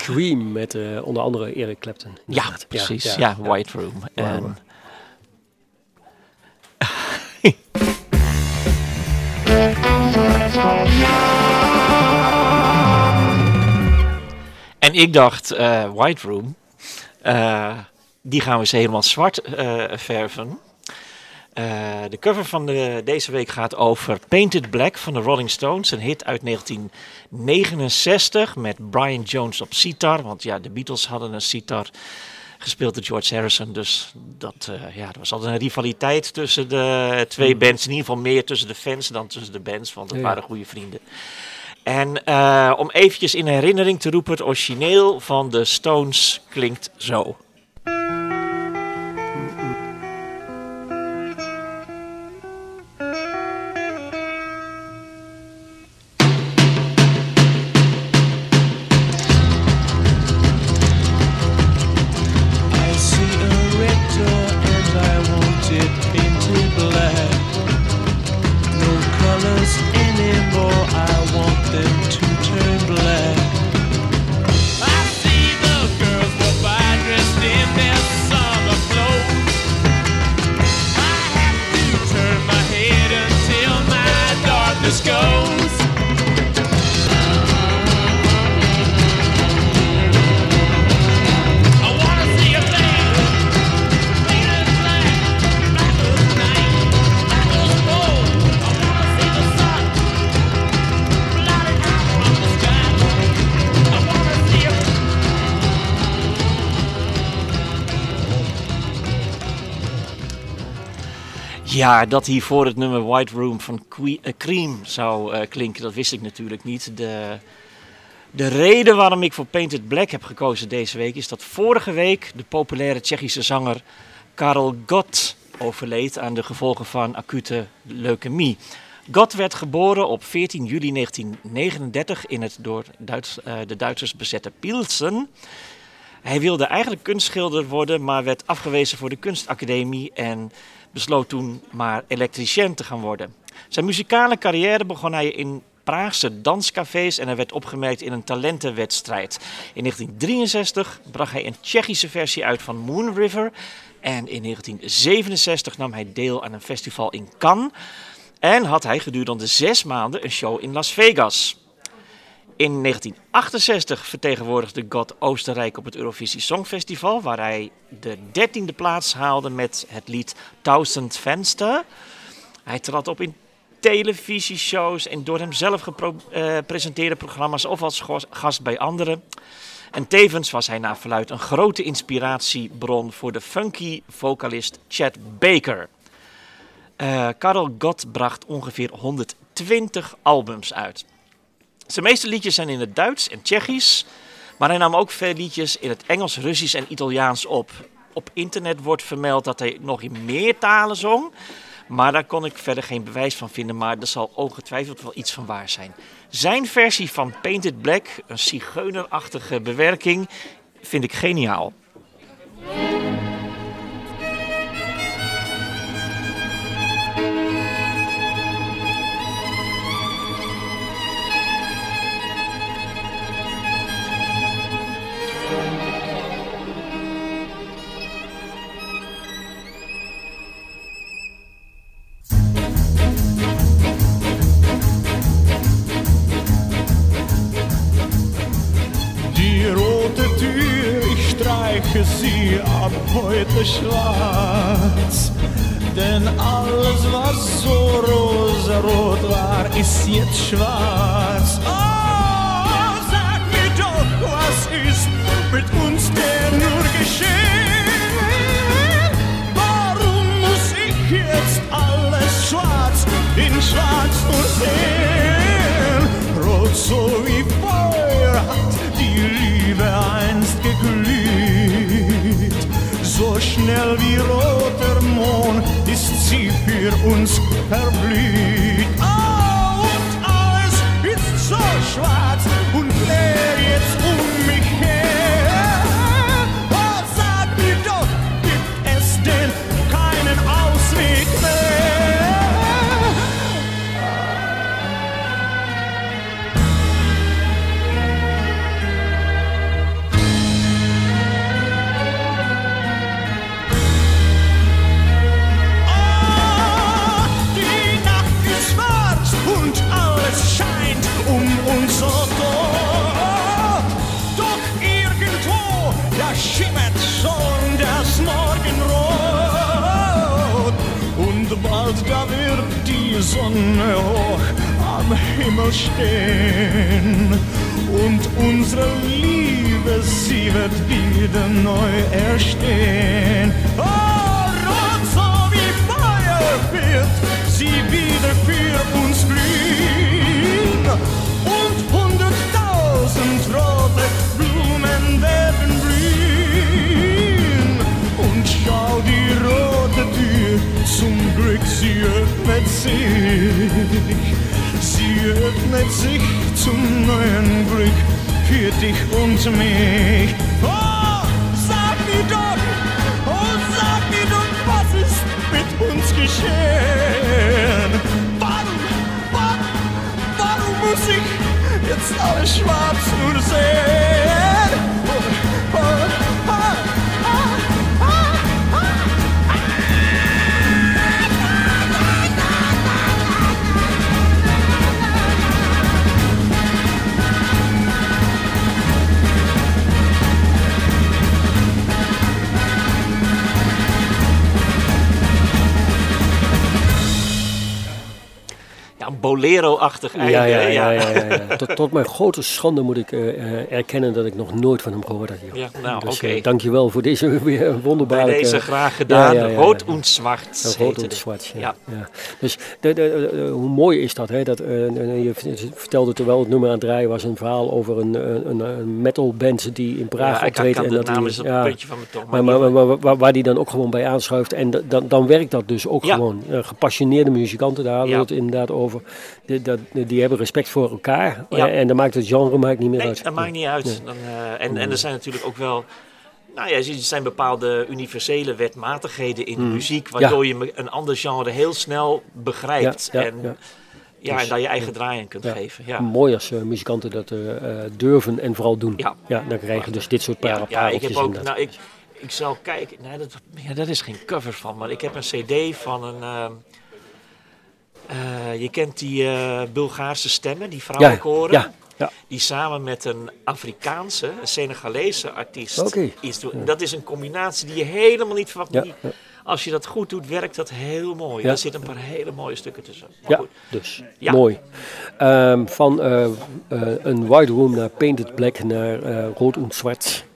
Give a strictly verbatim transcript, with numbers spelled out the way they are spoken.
Cream met uh, onder andere Eric Clapton. Ja, precies. Ja, ja, ja, White Room. Wow. En... en ik dacht, uh, White Room, uh, die gaan we eens helemaal zwart uh, verven. Uh, de cover van de, deze week gaat over Painted Black van de Rolling Stones. Een hit uit negentien negenenzestig met Brian Jones op sitar. Want ja, de Beatles hadden een sitar gespeeld door George Harrison. Dus dat, uh, ja, er was altijd een rivaliteit tussen de twee mm. bands. In ieder geval meer tussen de fans dan tussen de bands. Want het ja. waren goede vrienden. En uh, om eventjes in herinnering te roepen, het origineel van de Stones klinkt zo. Ja, dat hiervoor het nummer White Room van que- uh, Cream zou uh, klinken, dat wist ik natuurlijk niet. De, de reden waarom ik voor Painted Black heb gekozen deze week is dat vorige week de populaire Tsjechische zanger Karel Gott overleed aan de gevolgen van acute leukemie. Gott werd geboren op veertien juli negentien negenendertig in het door Duits, uh, de Duitsers bezette Pilsen. Hij wilde eigenlijk kunstschilder worden, maar werd afgewezen voor de kunstacademie en besloot toen maar elektricien te gaan worden. Zijn muzikale carrière begon hij in Praagse danscafés en hij werd opgemerkt in een talentenwedstrijd. In negentien drieënzestig bracht hij een Tsjechische versie uit van Moon River en in negentien zevenenzestig nam hij deel aan een festival in Cannes en had hij gedurende zes maanden een show in Las Vegas. In negentien achtenzestig vertegenwoordigde Gott Oostenrijk op het Eurovisie Songfestival, waar hij de dertiende plaats haalde met het lied Tausend Fenster. Hij trad op in televisieshows en door hemzelf gepresenteerde uh, programma's of als gast bij anderen. En tevens was hij naar verluidt een grote inspiratiebron voor de funky vocalist Chet Baker. Uh, Karel Gott bracht ongeveer honderdtwintig albums uit. Zijn meeste liedjes zijn in het Duits en Tsjechisch, maar hij nam ook veel liedjes in het Engels, Russisch en Italiaans op. Op internet wordt vermeld dat hij nog in meer talen zong, maar daar kon ik verder geen bewijs van vinden, maar er zal ongetwijfeld wel iets van waar zijn. Zijn versie van Painted Black, een zigeunerachtige bewerking, vind ik geniaal. Sie ab heute schwarz, denn alles was so rosarot war, ist jetzt schwarz. Oh, sag mir doch, was ist mit uns denn nur geschehen? Warum muss ich jetzt alles schwarz in schwarz nur sehen? Rot so wie Feuer hat die Liebe einst geglüht. So schnell wie roter Mond ist sie für uns verblüht. Oh, und alles ist so schwarz und leer jetzt um mich her. Oh, sag mir doch, gibt es denn keinen Ausweg mehr? Sonne hoch am Himmel stehen. Und unsere Liebe, sie wird wieder neu erstehen. Oh, rot so wie Feuer wird sie wieder für uns glühen. Und hunderttausend rote Blumen werden blühen. Und schau, die rote Tür, zum Glück, sie öffnet sich. Sie öffnet sich zum neuen Glück für dich und mich. Oh, sag mir doch, oh, sag mir doch, was ist mit uns geschehen? Warum, warum, warum muss ich jetzt alles schwarz nur sehen? Oh, oh, oh, oh, oh, oh. Een bolero-achtig einde. Ja, ja, hè? ja. ja, ja, ja. Tot, tot mijn grote schande moet ik uh, erkennen dat ik nog nooit van hem gehoord had. Joh. Ja, nou, dus oké. Okay. Uh, dankjewel voor deze weer wonderbaarlijke... Bij deze graag gedaan. Ja, ja, ja, Rood ja. und Zwart. Ja, Rood und Zwart, ja. ja. ja. Dus de, de, de, hoe mooi is dat, hè? Dat uh, je vertelde terwijl het nummer aan het draaien was een verhaal over een, een, een metalband die in Praag ja, optreedt. En dat de naam die, is op ja, het puntje van mijn tong. Maar, maar, maar, maar, maar waar, waar die dan ook gewoon bij aanschuift. En d- dan, dan werkt dat dus ook ja. gewoon. Uh, gepassioneerde muzikanten, daar hadden we ja. het inderdaad over. Die, dat, die hebben respect voor elkaar. Ja. Uh, en dan maakt het genre maakt niet meer nee, uit. dat maakt niet uit. Nee. Dan, uh, en, en er zijn natuurlijk ook wel... Nou ja, er zijn bepaalde universele wetmatigheden in mm. de muziek, waardoor ja. je een ander genre heel snel begrijpt. Ja, ja, en, ja. Ja, dus, en daar je eigen ja. draai aan kunt ja. geven. Ja. Mooi als uh, muzikanten dat uh, durven en vooral doen. Ja. Ja, dan krijg je dus dit soort para- ja, ja, ik heb ook, nou, ik, ik zal kijken, nee, dat, ja, dat is geen cover van, maar ik heb een cd van een... Uh, uh, je kent die uh, Bulgaarse stemmen, die vrouwenkoren. Ja, ja. Ja. Die samen met een Afrikaanse, een Senegalese artiest okay. iets doen. Ja. Dat is een combinatie die je helemaal niet verwacht. Ja. Ja. Als je dat goed doet, werkt dat heel mooi. Ja. Er zitten een paar hele mooie stukken tussen. Maar ja, goed. dus ja. mooi. Um, van uh, uh, een White Room naar Painted Black naar uh, Rood und Zwart.